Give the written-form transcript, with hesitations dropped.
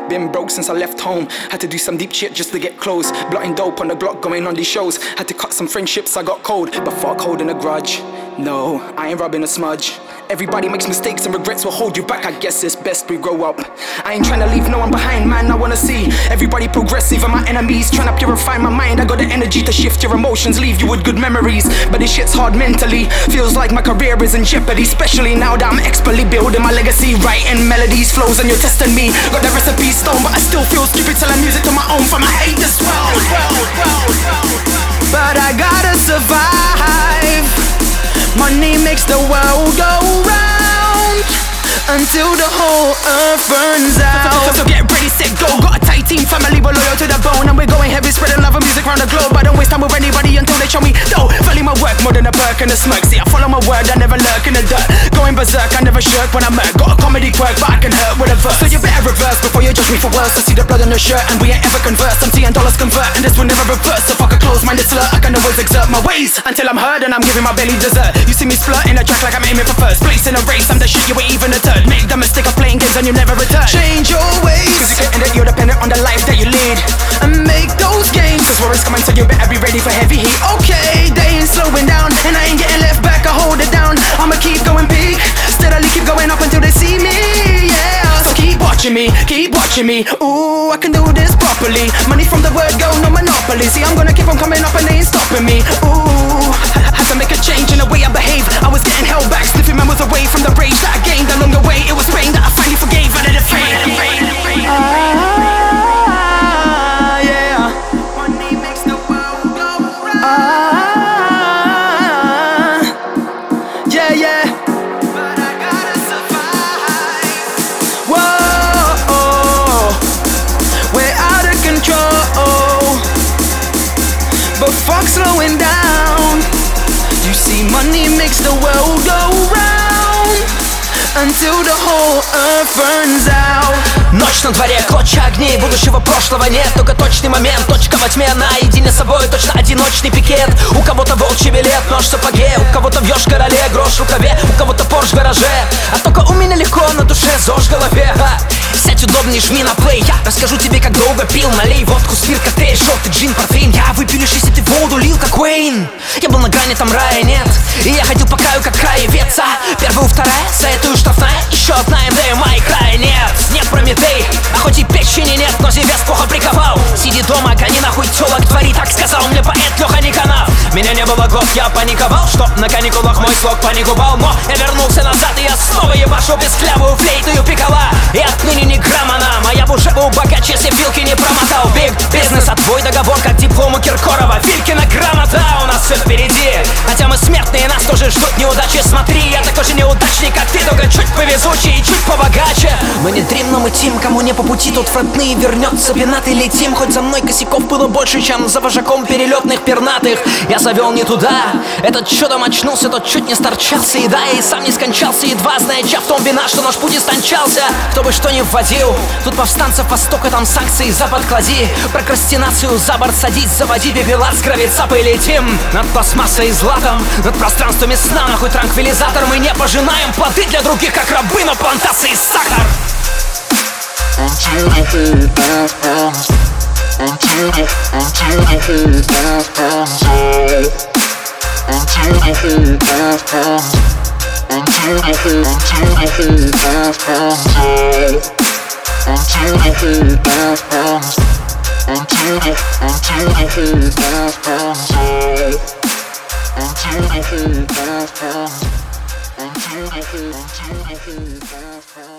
Been broke since I left home. Had to do some deep shit just to get close. Blotting dope on the Glock, going on these shows. Had to cut some friendships, I got cold. But fuck holding a grudge. No, I ain't rubbing a smudge. Everybody makes mistakes and regrets will hold you back. I guess it's best we grow up. I ain't trying to leave no one behind, man. I wanna see everybody progress, even my enemies. Trying to purify my mind. I got the energy to shift your emotions, leave you with good memories. But this shit's hard mentally. Feels like my career is in jeopardy, especially now that I'm expertly building my legacy. Writing melodies, flows, and you're testing me. Got the recipe stone, but I still feel stupid selling music to my own from I hate this world. But I gotta survive. Money makes the world go round until the whole earth burns out. So get ready, set, go. Got a tight team, family, we're loyal to the bone. And we're going heavy, spreading love and music around the globe. I don't waste time with anybody until they show me dough. Value my work more than a perk and a smirk. See, I follow my word, I never lurk in the dirt. Going berserk, I never shirk when I murk. Got a comedy quirk, but I can hurt with a verse. So you better reverse before you judge me for worse. I see the blood on the shirt and we ain't ever converse. I'm seeing dollars convert and this will never reverse. So fuck a close-minded slur, I can always exert my ways until I'm heard and I'm giving my belly dessert. You see me splurting a track like I'm aiming for first place in a race. I'm the shit, you ain't even a third. Make the mistake of playing games and you never return. Change your ways, cause you getting that you're dependent on the life that you lead. And make those games, cause war is coming, so you better be ready for heavy heat. Okay, they ain't slowing down and I ain't getting left back, I hold it down. I'ma keep going big, steadily keep going up until they see me, yeah. So keep watching me, ooh, I can do this properly. Money from the word go, no monopoly. See, I'm gonna keep on coming up and they ain't stopping me, ooh. Had to make a change in the way I behave. I was getting held back, slipping members away from the rage that I gained along the way. It was pain that I finally forgave out of the fame. Yeah. Money makes the world go round. Yeah, yeah. But I gotta survive. Whoa, we're out of control. But fuck slowing down. You see, money makes the world go round until the whole earth burns out. Ночь на дворе, клочья огней, будущего прошлого нет. Только точный момент, точка во тьме, наедине с собой. Точно одиночный пикет. У кого-то волчий билет, нож в сапоге. У кого-то в ёж-короле, грош в рукаве. У кого-то порш в гараже. А только у меня легко на душе, ЗОЖ в голове. Сядь удобней, жми на плей. Я расскажу тебе, как долго пил. Налей водку, спирт, коктейль, желтый джин, портвейн. Я выпью лишь, если ты воду лил, как Уэйн. Я был на грани, там рая нет. И я ходил по краю, как краевец. Первая, вторая, советую штрафная. Еще одна МД, моей края нет. Нет Прометей, а хоть и печени нет, но вес плохо приковал. Сиди дома, гони нахуй тёлок, твори. Так сказал мне поэт Лёха Никонов. Меня не было год, я паниковал, что на каникулах мой слог паникувал. Но я вернулся назад, и я снова ебашу бесклявую флейту и пикала. И отныне ни грамма нам, а я бы уже был богаче, если вилки не промотал. Биг бизнес, а твой договор, как диплом у Киркорова. Филькина грамота, у нас все впереди. Хотя мы смертные, нас тоже ждут неудачи. Смотри, я такой же неудачник, как ты, только чуть повезучий и чуть побогаче. Мы не дрим, но мы тим, кому не по пути, тот фронтный вернется, пенатый летим. Хоть за мной косяков было больше, чем за вожаком перелетных пернатых. Я завел не туда, этот чудом очнулся, тот чуть не сторчался. И да, я и сам не скончался, едва зная, чья в том вина, что наш путь истончался. Кто бы что ни вводил, тут повстанцев востока, там санкции, запад клади. Прокрастинацию за борт садись, заводи бибелат с гравицапой летим. Над пластмассой и златом, над пространствами сна, нахуй транквилизатор. Мы не пожинаем плоды для других, как рабы на плантации сахар. Until the whole earth burns, until the whole earth burns out. Until the whole earth burns, until the whole earth burns out. Until the whole earth burns, until the whole earth burns out. Until the whole earth burns, until the whole earth burns.